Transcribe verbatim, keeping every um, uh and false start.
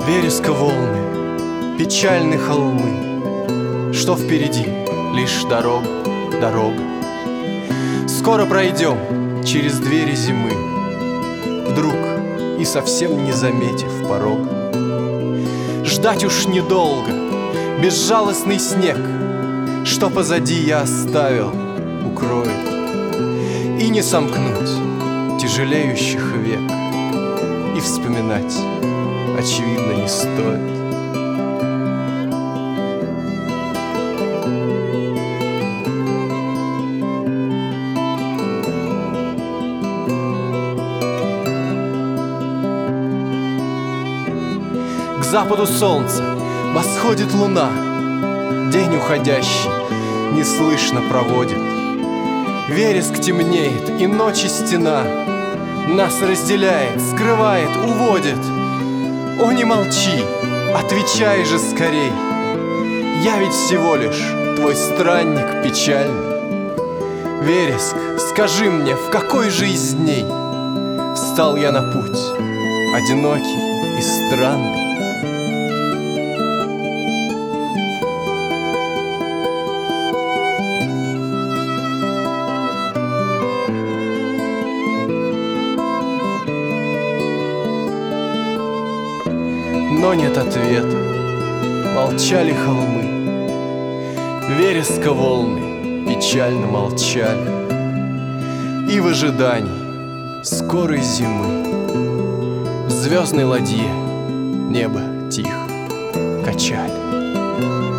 Вереска волны, печальны холмы, что впереди лишь дорога, дорога. Скоро пройдем через двери зимы, вдруг и совсем не заметив порога. Ждать уж недолго, безжалостный снег, что позади я оставил, укроет, и не сомкнуть тяжелеющих век, и вспоминать, очевидно, не стоит. К западу солнца восходит луна, день уходящий неслышно проводит. Вереск темнеет, и ночи стена нас разделяет, скрывает, уводит. О, не молчи, отвечай же скорей, я ведь всего лишь твой странник печальный. Вереск, скажи мне, в какой же из дней встал я на путь, одинокий и странный? Но нет ответа, молчали холмы, вереска волны печально молчали, и в ожидании скорой зимы в звездной ладье небо тихо качали.